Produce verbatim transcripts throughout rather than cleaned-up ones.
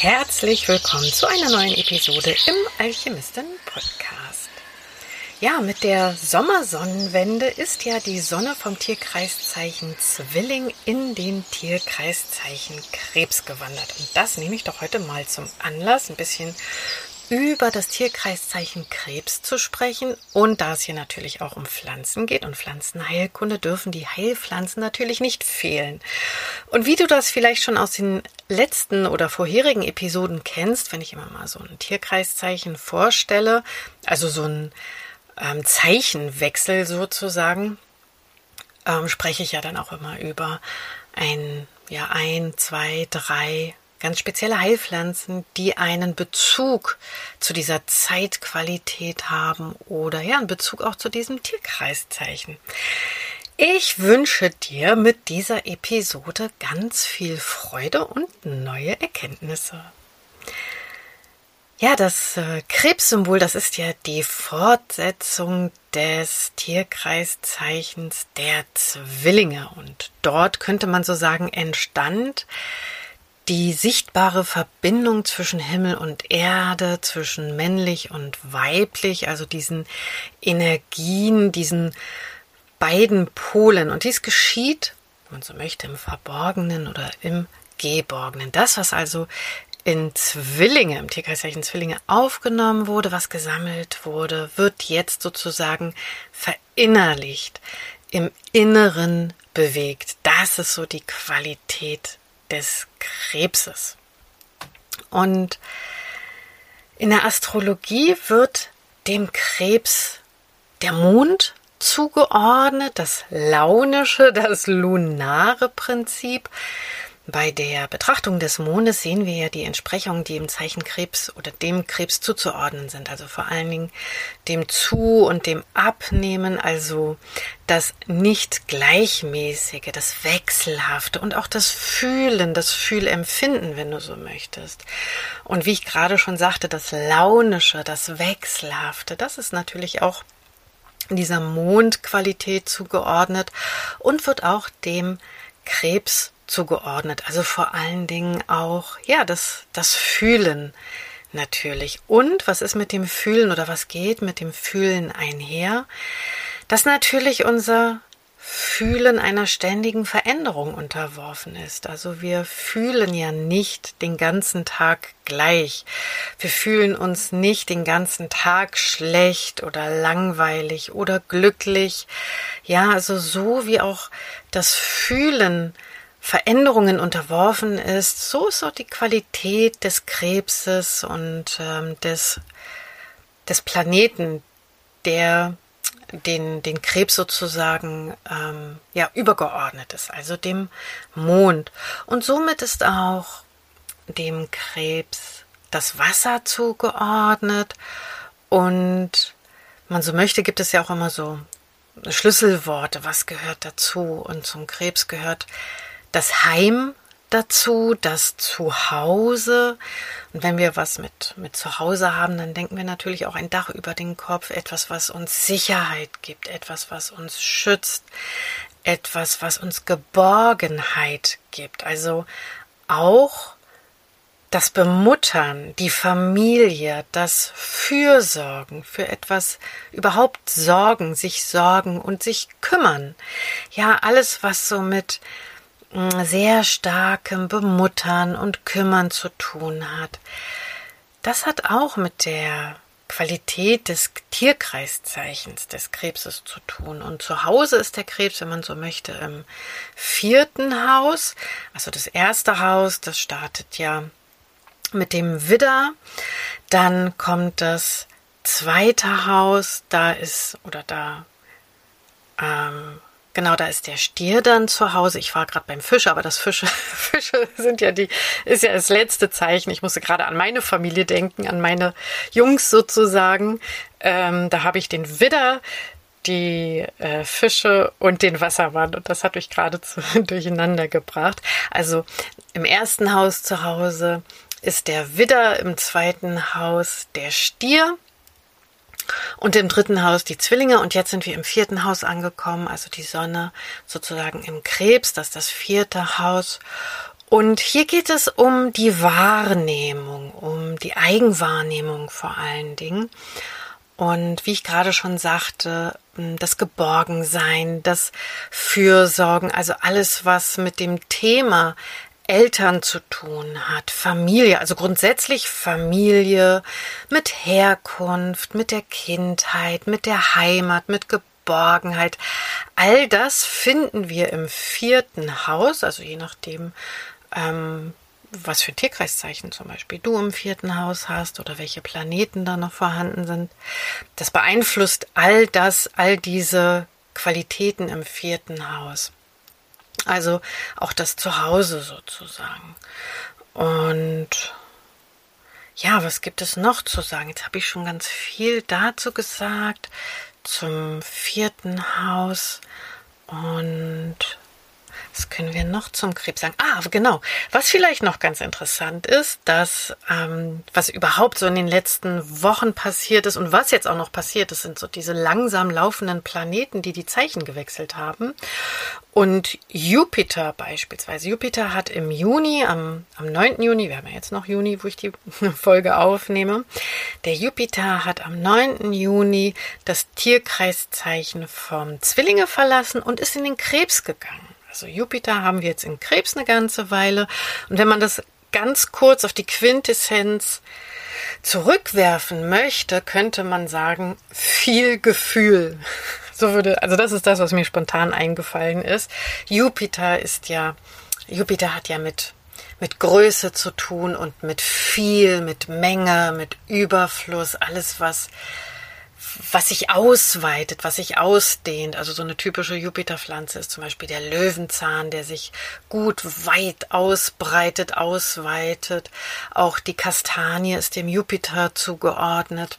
Herzlich willkommen zu einer neuen Episode im Alchemisten-Podcast. Ja, mit der Sommersonnenwende ist ja die Sonne vom Tierkreiszeichen Zwilling in den Tierkreiszeichen Krebs gewandert. Und das nehme ich doch heute mal zum Anlass, ein bisschen über das Tierkreiszeichen Krebs zu sprechen. Und da es hier natürlich auch um Pflanzen geht und Pflanzenheilkunde, dürfen die Heilpflanzen natürlich nicht fehlen. Und wie du das vielleicht schon aus den letzten oder vorherigen Episoden kennst, wenn ich immer mal so ein Tierkreiszeichen vorstelle, also so ein ähm, Zeichenwechsel sozusagen, ähm, spreche ich ja dann auch immer über ein, ja, ein, zwei, drei ganz spezielle Heilpflanzen, die einen Bezug zu dieser Zeitqualität haben oder ja, einen Bezug auch zu diesem Tierkreiszeichen. Ich wünsche dir mit dieser Episode ganz viel Freude und neue Erkenntnisse. Ja, das äh, Krebssymbol, das ist ja die Fortsetzung des Tierkreiszeichens der Zwillinge. Und dort könnte man so sagen, entstand die sichtbare Verbindung zwischen Himmel und Erde, zwischen männlich und weiblich, also diesen Energien, diesen beiden Polen. Und dies geschieht, wenn man so möchte, im Verborgenen oder im Geborgenen. Das, was also in Zwillinge, im Tierkreiszeichen Zwillinge aufgenommen wurde, was gesammelt wurde, wird jetzt sozusagen verinnerlicht, im Inneren bewegt. Das ist so die Qualität des Krebses. Und in der Astrologie wird dem Krebs der Mond zugeordnet, das launische, das lunare Prinzip. Bei der Betrachtung des Mondes sehen wir ja die Entsprechungen, die im Zeichen Krebs oder dem Krebs zuzuordnen sind. Also vor allen Dingen dem Zu- und dem Abnehmen, also das nicht gleichmäßige, das Wechselhafte und auch das Fühlen, das Fühlempfinden, wenn du so möchtest. Und wie ich gerade schon sagte, das Launische, das Wechselhafte, das ist natürlich auch dieser Mondqualität zugeordnet und wird auch dem Krebs zugeordnet, also vor allen Dingen auch, ja, das, das Fühlen natürlich. Und was ist mit dem Fühlen oder was geht mit dem Fühlen einher? Dass natürlich unser Fühlen einer ständigen Veränderung unterworfen ist. Also wir fühlen ja nicht den ganzen Tag gleich. Wir fühlen uns nicht den ganzen Tag schlecht oder langweilig oder glücklich. Ja, also so wie auch das Fühlen Veränderungen unterworfen ist, so ist auch die Qualität des Krebses und ähm, des, des Planeten, der den, den Krebs sozusagen ähm, ja, übergeordnet ist, also dem Mond. Und somit ist auch dem Krebs das Wasser zugeordnet. Und man so möchte, gibt es ja auch immer so Schlüsselworte, was gehört dazu. Und zum Krebs gehört das Heim dazu, das Zuhause. Und wenn wir was mit, mit Zuhause haben, dann denken wir natürlich auch ein Dach über den Kopf, etwas, was uns Sicherheit gibt, etwas, was uns schützt, etwas, was uns Geborgenheit gibt. Also auch das Bemuttern, die Familie, das Fürsorgen, für etwas überhaupt sorgen, sich sorgen und sich kümmern. Ja, alles, was so mit sehr starkem Bemuttern und Kümmern zu tun hat. Das hat auch mit der Qualität des Tierkreiszeichens des Krebses zu tun. Und zu Hause ist der Krebs, wenn man so möchte, im vierten Haus. Also das erste Haus, das startet ja mit dem Widder. Dann kommt das zweite Haus, da ist, oder da, ähm, Genau, da ist der Stier dann zu Hause. Ich war gerade beim Fisch, aber das Fische, Fische sind ja die, ist ja das letzte Zeichen. Ich musste gerade an meine Familie denken, an meine Jungs sozusagen. Ähm, da habe ich den Widder, die äh, Fische und den Wassermann. Und das hat mich gerade zu, durcheinander gebracht. Also im ersten Haus zu Hause ist der Widder, im zweiten Haus der Stier. Und im dritten Haus die Zwillinge und jetzt sind wir im vierten Haus angekommen, also die Sonne sozusagen im Krebs, das ist das vierte Haus. Und hier geht es um die Wahrnehmung, um die Eigenwahrnehmung vor allen Dingen. Und wie ich gerade schon sagte, das Geborgensein, das Fürsorgen, also alles, was mit dem Thema Eltern zu tun hat, Familie, also grundsätzlich Familie mit Herkunft, mit der Kindheit, mit der Heimat, mit Geborgenheit. All das finden wir im vierten Haus, also je nachdem, ähm, was für Tierkreiszeichen zum Beispiel du im vierten Haus hast oder welche Planeten da noch vorhanden sind. Das beeinflusst all das, all diese Qualitäten im vierten Haus. Also auch das Zuhause sozusagen. Und ja, was gibt es noch zu sagen? Jetzt habe ich schon ganz viel dazu gesagt, zum vierten Haus. Und was können wir noch zum Krebs sagen? Ah, genau. Was vielleicht noch ganz interessant ist, dass ähm, was überhaupt so in den letzten Wochen passiert ist und was jetzt auch noch passiert ist, sind so diese langsam laufenden Planeten, die die Zeichen gewechselt haben. Und Jupiter beispielsweise. Jupiter hat im Juni, am, am neunten Juni, wir haben ja jetzt noch Juni, wo ich die Folge aufnehme, der Jupiter hat am neunten Juni das Tierkreiszeichen vom Zwillinge verlassen und ist in den Krebs gegangen. Also Jupiter haben wir jetzt in Krebs eine ganze Weile. Und wenn man das ganz kurz auf die Quintessenz zurückwerfen möchte, könnte man sagen, viel Gefühl. So würde, also das ist das, was mir spontan eingefallen ist. Jupiter ist ja, Jupiter hat ja mit, mit Größe zu tun und mit viel, mit Menge, mit Überfluss, alles was was sich ausweitet, was sich ausdehnt. Also so eine typische Jupiterpflanze ist zum Beispiel der Löwenzahn, der sich gut weit ausbreitet, ausweitet. Auch die Kastanie ist dem Jupiter zugeordnet.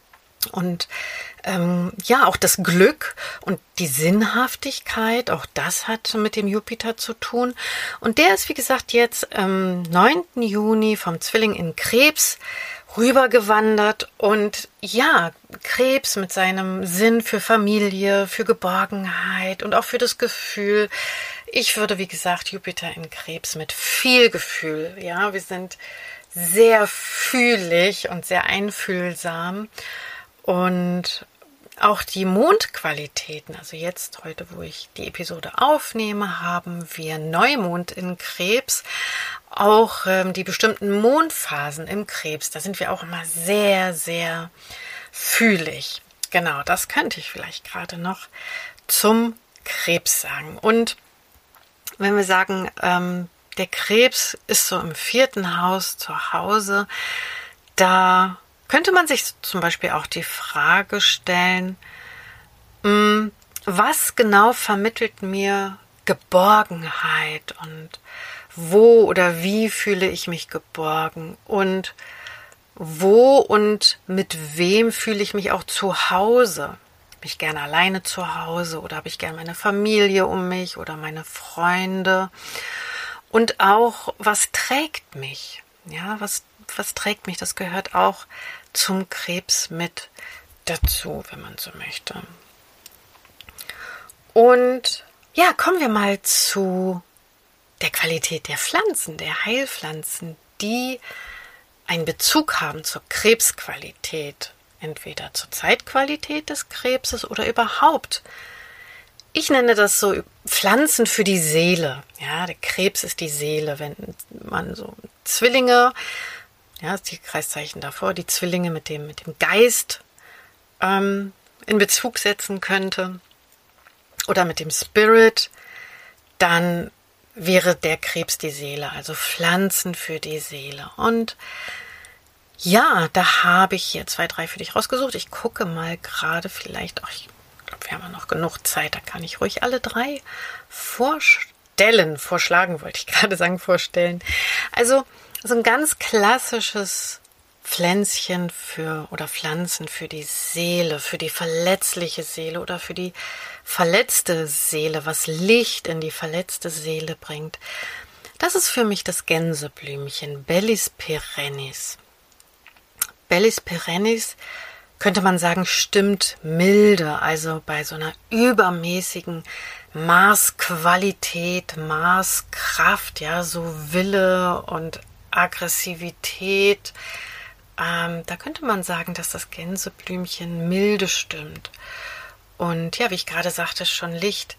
Und ähm, ja, auch das Glück und die Sinnhaftigkeit, auch das hat mit dem Jupiter zu tun. Und der ist, wie gesagt, jetzt am neunten Juni vom Zwilling in Krebs rübergewandert. Und ja, Krebs mit seinem Sinn für Familie, für Geborgenheit und auch für das Gefühl. Ich würde, wie gesagt, Jupiter in Krebs mit viel Gefühl. Ja, wir sind sehr fühlig und sehr einfühlsam. Und auch die Mondqualitäten, also jetzt heute, wo ich die Episode aufnehme, haben wir Neumond in Krebs, auch ähm, die bestimmten Mondphasen im Krebs, da sind wir auch immer sehr, sehr fühlig. Genau, das könnte ich vielleicht gerade noch zum Krebs sagen. Und wenn wir sagen, ähm, der Krebs ist so im vierten Haus zu Hause, da könnte man sich zum Beispiel auch die Frage stellen, was genau vermittelt mir Geborgenheit und wo oder wie fühle ich mich geborgen und wo und mit wem fühle ich mich auch zu Hause? Bin ich gerne alleine zu Hause oder habe ich gerne meine Familie um mich oder meine Freunde? Und auch, was trägt mich? Ja, was, was trägt mich? Das gehört auch zum Krebs mit dazu, wenn man so möchte. Und ja, kommen wir mal zu der Qualität der Pflanzen, der Heilpflanzen, die einen Bezug haben zur Krebsqualität, entweder zur Zeitqualität des Krebses oder überhaupt. Ich nenne das so Pflanzen für die Seele. Ja, der Krebs ist die Seele, wenn man so Zwillinge, ja, das Tierkreiszeichen davor, die Zwillinge mit dem, mit dem Geist ähm, in Bezug setzen könnte oder mit dem Spirit, dann wäre der Krebs die Seele, also Pflanzen für die Seele. Und ja, da habe ich hier zwei, drei für dich rausgesucht. Ich gucke mal gerade vielleicht, auch, ich glaube, wir haben ja noch genug Zeit, da kann ich ruhig alle drei vorstellen, vorschlagen wollte ich gerade sagen, vorstellen. Also so ein ganz klassisches Pflänzchen für oder Pflanzen für die Seele, für die verletzliche Seele oder für die verletzte Seele, was Licht in die verletzte Seele bringt. Das ist für mich das Gänseblümchen, Bellis perennis. Bellis perennis, könnte man sagen, stimmt milde, also bei so einer übermäßigen Maßqualität, Maßkraft, ja, so Wille und Aggressivität. Ähm, da könnte man sagen, dass das Gänseblümchen milde stimmt. Und ja, wie ich gerade sagte, schon Licht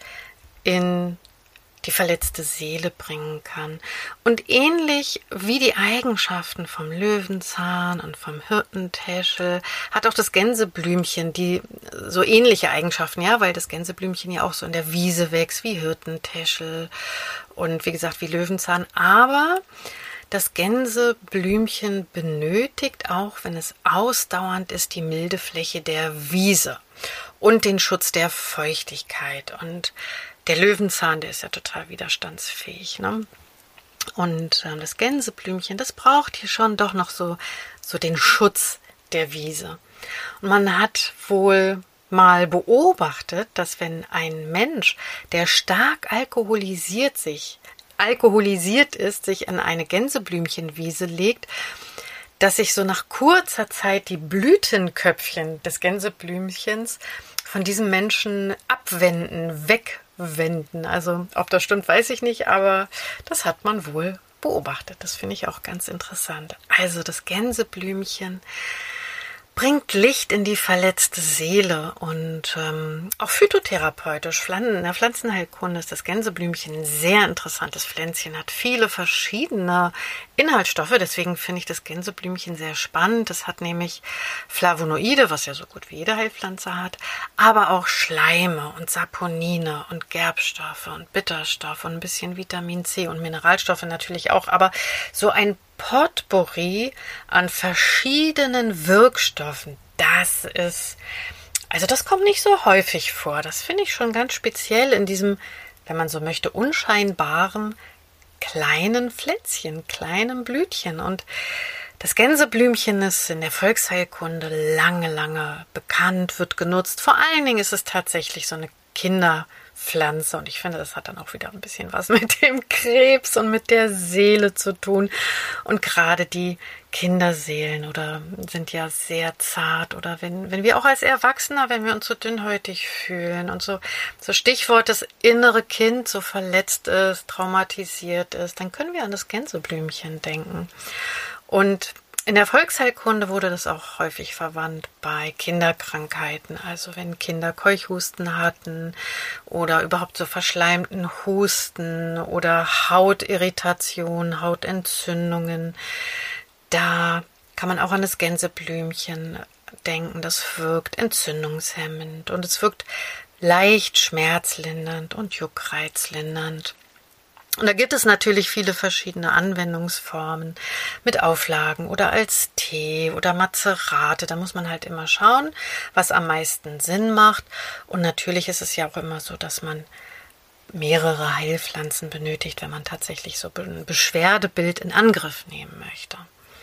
in die verletzte Seele bringen kann. Und ähnlich wie die Eigenschaften vom Löwenzahn und vom Hirtentäschel hat auch das Gänseblümchen die so ähnliche Eigenschaften, ja, weil das Gänseblümchen ja auch so in der Wiese wächst wie Hirtentäschel und wie gesagt wie Löwenzahn. Aber das Gänseblümchen benötigt auch, wenn es ausdauernd ist, die milde Fläche der Wiese und den Schutz der Feuchtigkeit. Und der Löwenzahn, der ist ja total widerstandsfähig, ne? Und äh, das Gänseblümchen, das braucht hier schon doch noch so, so den Schutz der Wiese. Und man hat wohl mal beobachtet, dass wenn ein Mensch, der stark alkoholisiert sich, alkoholisiert ist, sich in eine Gänseblümchenwiese legt, dass sich so nach kurzer Zeit die Blütenköpfchen des Gänseblümchens von diesem Menschen abwenden, wegwenden. Also ob das stimmt, weiß ich nicht, aber das hat man wohl beobachtet. Das finde ich auch ganz interessant. Also das Gänseblümchen bringt Licht in die verletzte Seele und ähm, auch phytotherapeutisch, in der Pflanzenheilkunde ist das Gänseblümchen ein sehr interessantes Pflänzchen, hat viele verschiedene Inhaltsstoffe, deswegen finde ich das Gänseblümchen sehr spannend. Es hat nämlich Flavonoide, was ja so gut wie jede Heilpflanze hat, aber auch Schleime und Saponine und Gerbstoffe und Bitterstoffe und ein bisschen Vitamin C und Mineralstoffe natürlich auch, aber so ein Potpourri an verschiedenen Wirkstoffen, das ist, also das kommt nicht so häufig vor. Das finde ich schon ganz speziell in diesem, wenn man so möchte, unscheinbaren kleinen Pflänzchen, kleinen Blütchen. Und das Gänseblümchen ist in der Volksheilkunde lange, lange bekannt, wird genutzt. Vor allen Dingen ist es tatsächlich so eine Kinderpflanze und ich finde, das hat dann auch wieder ein bisschen was mit dem Krebs und mit der Seele zu tun. Und gerade die Kinderseelen oder sind ja sehr zart oder wenn, wenn wir auch als Erwachsener, wenn wir uns so dünnhäutig fühlen und so, so Stichwort das innere Kind so verletzt ist, traumatisiert ist, dann können wir an das Gänseblümchen denken. Und in der Volksheilkunde wurde das auch häufig verwandt bei Kinderkrankheiten, also wenn Kinder Keuchhusten hatten oder überhaupt so verschleimten Husten oder Hautirritation, Hautentzündungen. Da kann man auch an das Gänseblümchen denken. Das wirkt entzündungshemmend und es wirkt leicht schmerzlindernd und juckreizlindernd. Und da gibt es natürlich viele verschiedene Anwendungsformen mit Auflagen oder als Tee oder Mazerate. Da muss man halt immer schauen, was am meisten Sinn macht. Und natürlich ist es ja auch immer so, dass man mehrere Heilpflanzen benötigt, wenn man tatsächlich so ein Beschwerdebild in Angriff nehmen möchte.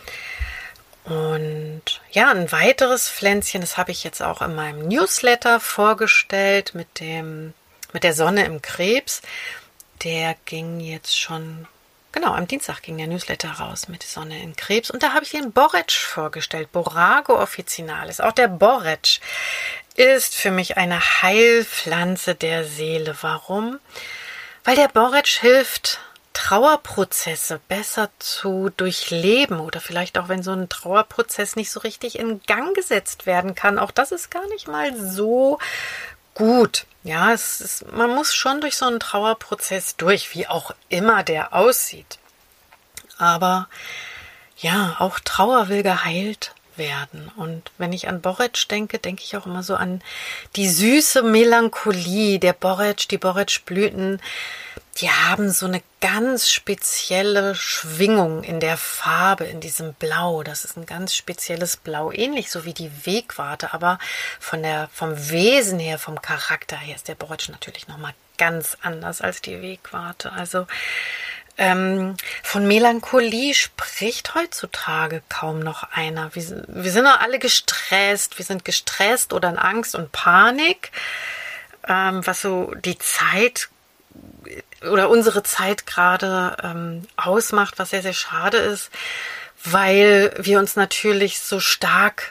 Und ja, ein weiteres Pflänzchen, das habe ich jetzt auch in meinem Newsletter vorgestellt mit dem, mit der Sonne im Krebs. Der ging jetzt schon, genau, am Dienstag ging der Newsletter raus mit Sonne in Krebs. Und da habe ich den Borretsch vorgestellt, Borago officinalis. Auch der Borretsch ist für mich eine Heilpflanze der Seele. Warum? Weil der Borretsch hilft, Trauerprozesse besser zu durchleben oder vielleicht auch, wenn so ein Trauerprozess nicht so richtig in Gang gesetzt werden kann. Auch das ist gar nicht mal so gut. Ja, es ist, man muss schon durch so einen Trauerprozess durch, wie auch immer der aussieht. Aber ja, auch Trauer will geheilt werden. Und wenn ich an Borretsch denke, denke ich auch immer so an die süße Melancholie. Der Borretsch, die Borretschblüten, die haben so eine ganz spezielle Schwingung in der Farbe, in diesem Blau. Das ist ein ganz spezielles Blau, ähnlich so wie die Wegwarte, aber von der, vom Wesen her, vom Charakter her ist der Borretsch natürlich nochmal ganz anders als die Wegwarte. Also ähm, von Melancholie spricht heutzutage kaum noch einer. Wir, wir sind doch alle gestresst, wir sind gestresst oder in Angst und Panik, ähm, was so die Zeit oder unsere Zeit gerade ähm, ausmacht, was sehr, sehr schade ist, weil wir uns natürlich so stark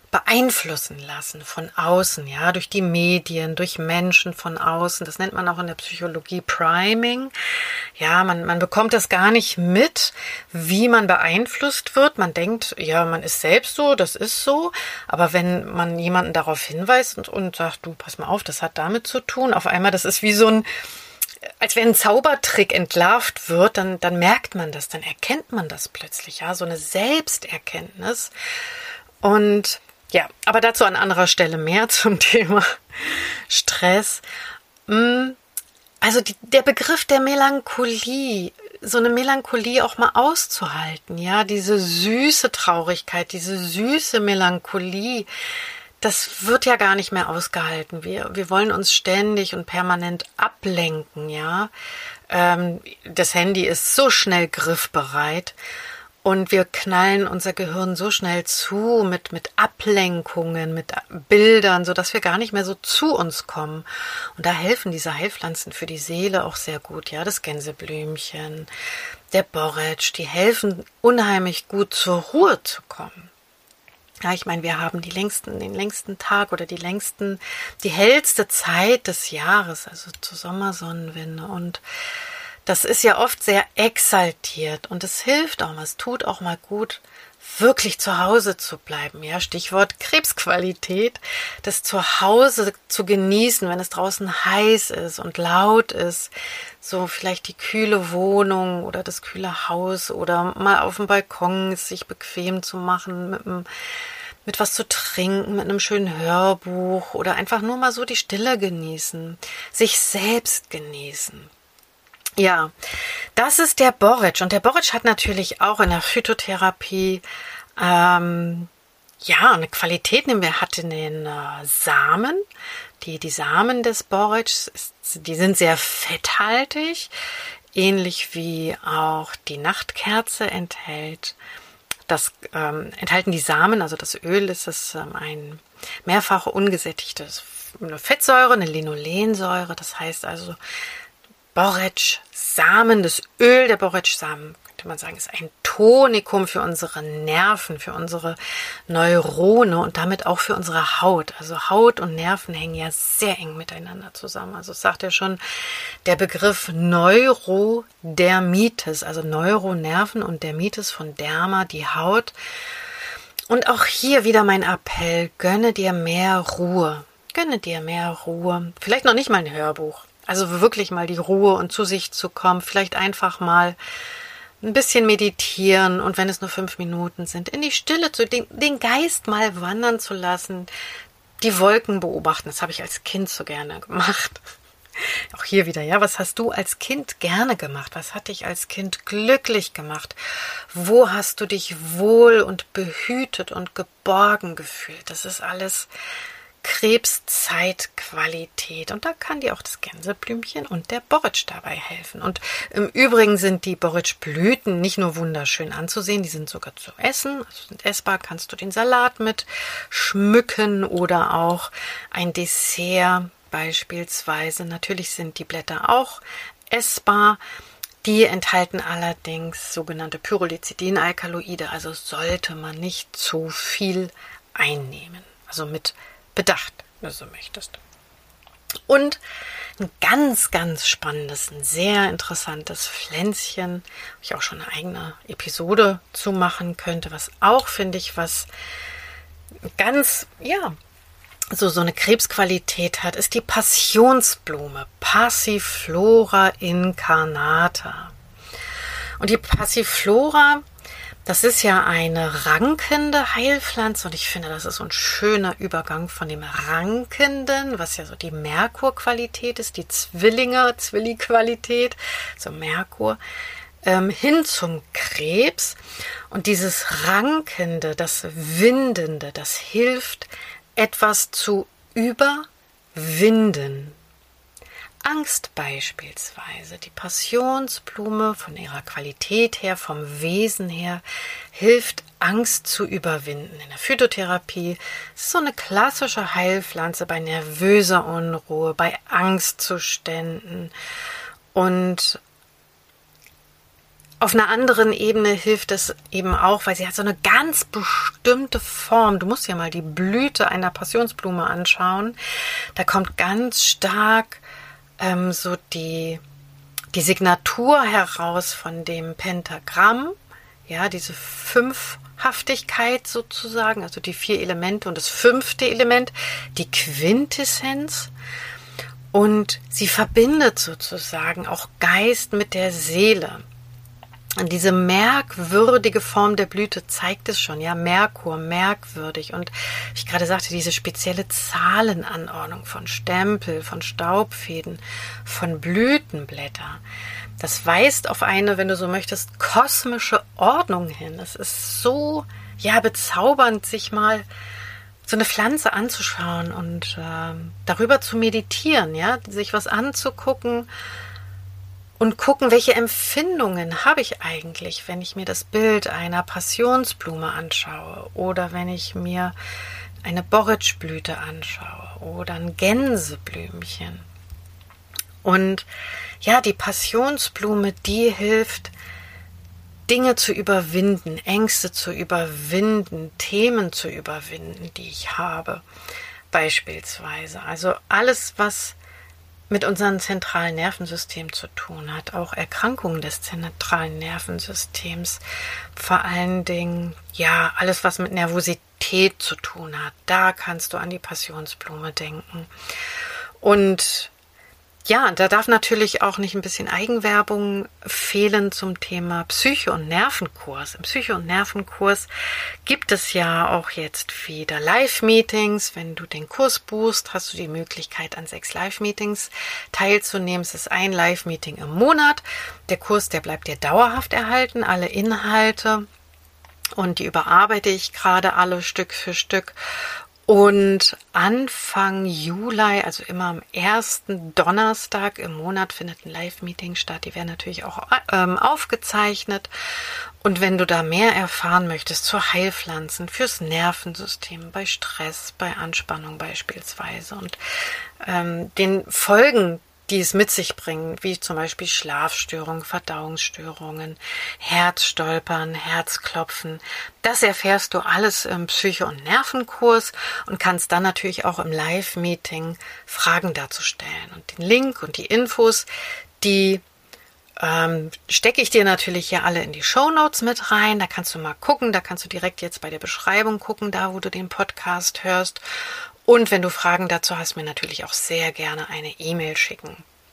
beeinflussen lassen von außen, ja, durch die Medien, durch Menschen von außen. Das nennt man auch in der Psychologie Priming. Ja, man, man bekommt das gar nicht mit, wie man beeinflusst wird. Man denkt, ja, man ist selbst so, das ist so. Aber wenn man jemanden darauf hinweist und, und sagt, du, pass mal auf, das hat damit zu tun. Auf einmal, das ist wie so ein, als wenn ein Zaubertrick entlarvt wird, dann, dann merkt man das, dann erkennt man das plötzlich, ja, so eine Selbsterkenntnis. Und ja, aber dazu an anderer Stelle mehr zum Thema Stress. Also die, der Begriff der Melancholie, so eine Melancholie auch mal auszuhalten, ja, diese süße Traurigkeit, diese süße Melancholie, das wird ja gar nicht mehr ausgehalten. Wir, wir wollen uns ständig und permanent ablenken, ja. Ähm, das Handy ist so schnell griffbereit. Und wir knallen unser Gehirn so schnell zu mit, mit Ablenkungen, mit Bildern, sodass wir gar nicht mehr so zu uns kommen. Und da helfen diese Heilpflanzen für die Seele auch sehr gut. Ja, das Gänseblümchen, der Borretsch, die helfen unheimlich gut zur Ruhe zu kommen. Ja, ich meine, wir haben die längsten, den längsten Tag oder die längsten, die hellste Zeit des Jahres, also zur Sommersonnenwende. Und das ist ja oft sehr exaltiert und es hilft auch mal, es tut auch mal gut, wirklich zu Hause zu bleiben. Ja, Stichwort Krebsqualität, das Zuhause zu genießen, wenn es draußen heiß ist und laut ist, so vielleicht die kühle Wohnung oder das kühle Haus oder mal auf dem Balkon es sich bequem zu machen mit einem mit was zu trinken, mit einem schönen Hörbuch oder einfach nur mal so die Stille genießen, sich selbst genießen. Ja, das ist der Borretsch. Und der Borretsch hat natürlich auch in der Phytotherapie ähm, ja eine Qualität. Er hat in den äh, Samen, die, die Samen des Borretschs, die sind sehr fetthaltig, ähnlich wie auch die Nachtkerze enthält. Das ähm, enthalten die Samen, also das Öl ist es ähm, ein mehrfach ungesättigtes eine Fettsäure, eine Linolensäure. Das heißt also, Borretsch-Samen, das Öl der Borretsch-Samen, könnte man sagen, ist ein Tonikum für unsere Nerven, für unsere Neurone und damit auch für unsere Haut. Also Haut und Nerven hängen ja sehr eng miteinander zusammen. Also es sagt ja schon der Begriff Neurodermitis, also Neuronerven und Dermitis von Derma, die Haut. Und auch hier wieder mein Appell, gönne dir mehr Ruhe. Gönne dir mehr Ruhe. Vielleicht noch nicht mal ein Hörbuch. Also wirklich mal die Ruhe und zu sich zu kommen. Vielleicht einfach mal ein bisschen meditieren und wenn es nur fünf Minuten sind, in die Stille zu, den, den Geist mal wandern zu lassen, die Wolken beobachten. Das habe ich als Kind so gerne gemacht. Auch hier wieder, ja, was hast du als Kind gerne gemacht? Was hat dich als Kind glücklich gemacht? Wo hast du dich wohl und behütet und geborgen gefühlt? Das ist alles Krebszeitqualität. Und da kann dir auch das Gänseblümchen und der Borretsch dabei helfen. Und im Übrigen sind die Borretschblüten nicht nur wunderschön anzusehen, die sind sogar zu essen, also sind essbar, kannst du den Salat mit schmücken oder auch ein Dessert beispielsweise. Natürlich sind die Blätter auch essbar. Die enthalten allerdings sogenannte Pyrrolizidin-Alkaloide, also sollte man nicht zu viel einnehmen. Also mit Bedacht, wenn du so möchtest. Und ein ganz, ganz spannendes, ein sehr interessantes Pflänzchen, wo ich auch schon eine eigene Episode zu machen könnte, was auch, finde ich, was ganz, ja, so, so eine Krebsqualität hat, ist die Passionsblume, Passiflora incarnata. Und die Passiflora, das ist ja eine rankende Heilpflanze und ich finde, das ist so ein schöner Übergang von dem Rankenden, was ja so die Merkurqualität ist, die Zwillinge, Zwilli-Qualität, so Merkur, ähm, hin zum Krebs. Und dieses Rankende, das Windende, das hilft, etwas zu überwinden. Angst beispielsweise, die Passionsblume von ihrer Qualität her, vom Wesen her, hilft Angst zu überwinden. In der Phytotherapie ist es so eine klassische Heilpflanze bei nervöser Unruhe, bei Angstzuständen und auf einer anderen Ebene hilft es eben auch, weil sie hat so eine ganz bestimmte Form. Du musst ja mal die Blüte einer Passionsblume anschauen. Da kommt ganz stark ähm, so die, die Signatur heraus von dem Pentagramm. Ja, diese Fünfhaftigkeit sozusagen, also die vier Elemente und das fünfte Element, die Quintessenz. Und sie verbindet sozusagen auch Geist mit der Seele. Und diese merkwürdige Form der Blüte zeigt es schon, ja, Merkur, merkwürdig. Und wie ich gerade sagte, diese spezielle Zahlenanordnung von Stempel, von Staubfäden, von Blütenblätter, das weist auf eine, wenn du so möchtest, kosmische Ordnung hin. Es ist so, ja, bezaubernd, sich mal so eine Pflanze anzuschauen und äh, darüber zu meditieren, ja, sich was anzugucken, und gucken, welche Empfindungen habe ich eigentlich, wenn ich mir das Bild einer Passionsblume anschaue oder wenn ich mir eine Borretschblüte anschaue oder ein Gänseblümchen. Und ja, die Passionsblume, die hilft, Dinge zu überwinden, Ängste zu überwinden, Themen zu überwinden, die ich habe, beispielsweise. Also alles, was mit unserem zentralen Nervensystem zu tun hat, auch Erkrankungen des zentralen Nervensystems, vor allen Dingen, ja, alles, was mit Nervosität zu tun hat, da kannst du an die Passionsblume denken. Und ja, da darf natürlich auch nicht ein bisschen Eigenwerbung fehlen zum Thema Psyche- und Nervenkurs. Im Psyche- und Nervenkurs gibt es ja auch jetzt wieder Live-Meetings. Wenn du den Kurs buchst, hast du die Möglichkeit, an sechs Live-Meetings teilzunehmen. Es ist ein Live-Meeting im Monat. Der Kurs, der bleibt dir dauerhaft erhalten, alle Inhalte. Und die überarbeite ich gerade alle Stück für Stück. Und Anfang Juli, also immer am ersten Donnerstag im Monat, findet ein Live-Meeting statt. Die werden natürlich auch ähm, aufgezeichnet. Und wenn du da mehr erfahren möchtest zu Heilpflanzen, fürs Nervensystem, bei Stress, bei Anspannung beispielsweise und ähm, den Folgen, die es mit sich bringen, wie zum Beispiel Schlafstörungen, Verdauungsstörungen, Herzstolpern, Herzklopfen. Das erfährst du alles im Psyche- und Nervenkurs und kannst dann natürlich auch im Live-Meeting Fragen dazu stellen. Und den Link und die Infos, die ähm, stecke ich dir natürlich hier alle in die Shownotes mit rein. Da kannst du mal gucken, da kannst du direkt jetzt bei der Beschreibung gucken, da wo du den Podcast hörst. Und wenn du Fragen dazu hast, mir natürlich auch sehr gerne eine E-Mail schicken.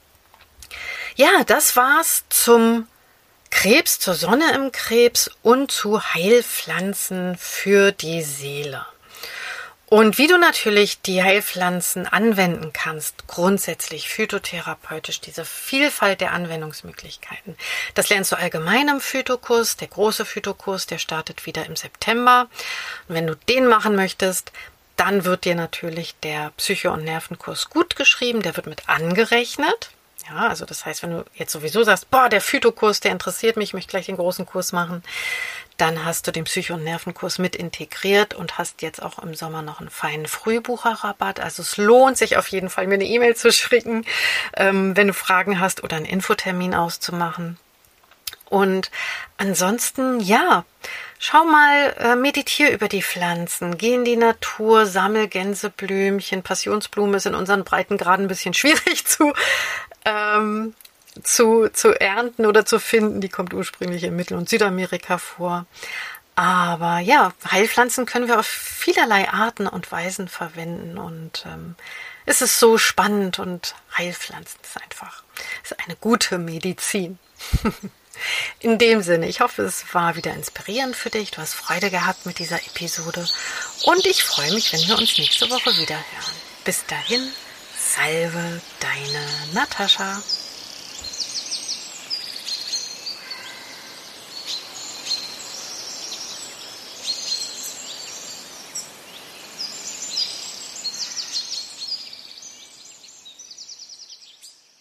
Ja, das war's zum Krebs, zur Sonne im Krebs und zu Heilpflanzen für die Seele. Und wie du natürlich die Heilpflanzen anwenden kannst, grundsätzlich phytotherapeutisch, diese Vielfalt der Anwendungsmöglichkeiten, das lernst du allgemein im Phytokurs. Der große Phytokurs, der startet wieder im September. Und wenn du den machen möchtest, dann wird dir natürlich der Psycho- und Nervenkurs gut geschrieben, der wird mit angerechnet. Ja, also das heißt, wenn du jetzt sowieso sagst, boah, der Phytokurs, der interessiert mich, ich möchte gleich den großen Kurs machen, dann hast du den Psycho- und Nervenkurs mit integriert und hast jetzt auch im Sommer noch einen feinen Frühbucherrabatt. Also es lohnt sich auf jeden Fall, mir eine E-Mail zu schicken, ähm, wenn du Fragen hast oder einen Infotermin auszumachen. Und ansonsten, ja, schau mal, äh, meditiere über die Pflanzen, geh in die Natur, sammel Gänseblümchen, Passionsblume ist in unseren Breitengraden ein bisschen schwierig zu, ähm, zu, zu ernten oder zu finden. Die kommt ursprünglich in Mittel- und Südamerika vor. Aber ja, Heilpflanzen können wir auf vielerlei Arten und Weisen verwenden und ähm, es ist so spannend und Heilpflanzen ist einfach, ist eine gute Medizin. In dem Sinne, ich hoffe, es war wieder inspirierend für dich. Du hast Freude gehabt mit dieser Episode und ich freue mich, wenn wir uns nächste Woche wieder hören. Bis dahin, salve deine Natascha.